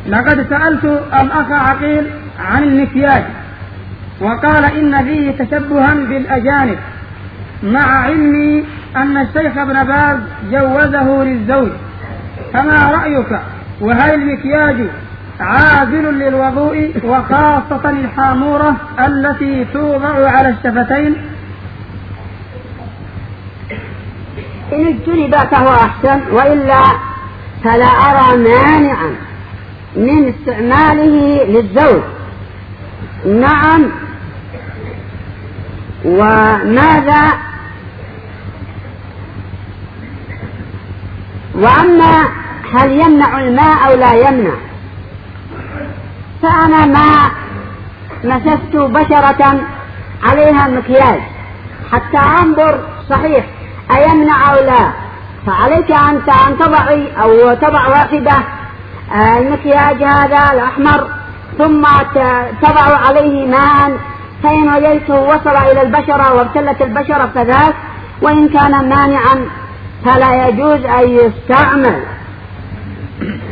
لقد سألت الأخ عقيل عن المكياج وقال إن فيه تشبها بالأجانب، مع علمي أن الشيخ ابن باز جوزه للزوج، فما رأيك؟ وهل المكياج عازل للوضوء وخاصة الحامورة التي توضع على الشفتين؟ إن اجتنب فهو أحسن، وإلا فلا أرى مانعا من استعماله للزوج. نعم. وماذا؟ وأما هل يمنع الماء أو لا يمنع، فأنا ما مسست بشرة عليها المكياج حتى أنظر صحيح أيمنع أو لا. فعليك أنت أن تضعي أو تضع واحدة المكياج هذا الأحمر ثم تضع عليه ماء، فإن وجدته وصل إلى البشرة وابتلت البشرة فذاك، وإن كان مانعا فلا يجوز أن يستعمل.